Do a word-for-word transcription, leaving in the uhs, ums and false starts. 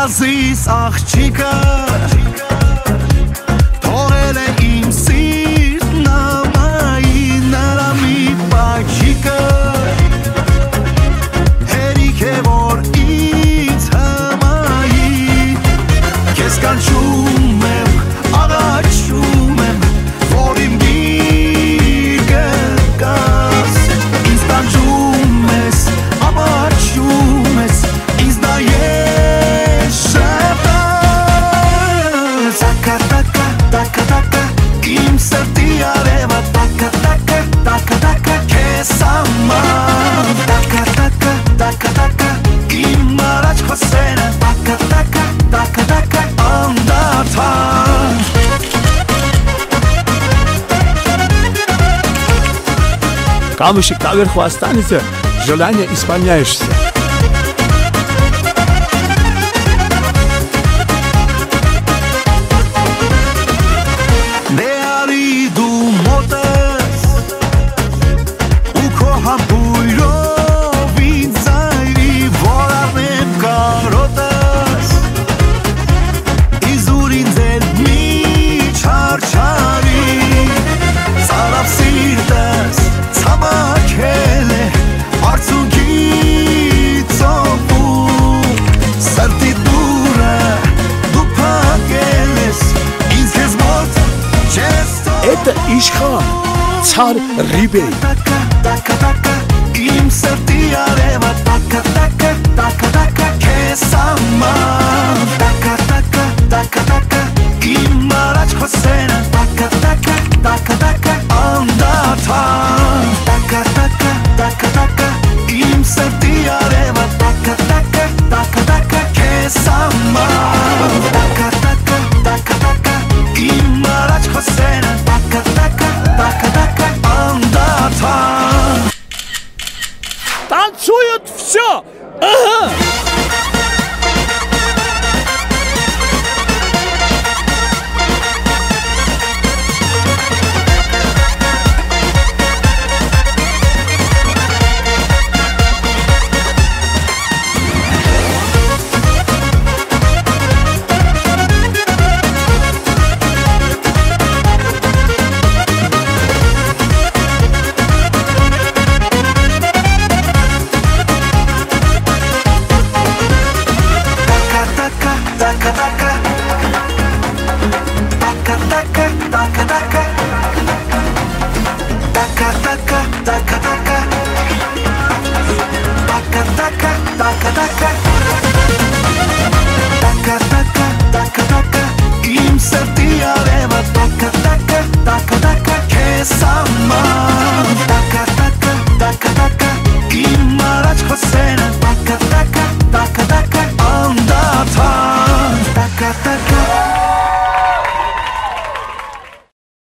Ազիս աղջիկը թողել է իմ սիրտ նամայի նրա մի պաչիկը հերիք է որ ինձ հմայի Քեզ կանչում եմ աղաչում եմ որ իմ գիրկը կաս ինձ տանջում ես ամաչում ես ինձ նայես շապտաս Տակա տակա տակա տակա իմ սրտի արևը տակա տակա տակա տակա քեզ համար Տակա տակա տակա տակա իմ առաջ խոսենը տակա տակա տակա տակա անդադար Камушек наверху останется, желание исполняешься. Это Ишхан, царь Рибей. Им срти арева, така така така така кесама. Така така така така им марач хосена, така така така така андата. Така така така така им срти арева, така така така така кесама. Така така така така им марач хосена. Танцуют все! Ага! Taka taka taka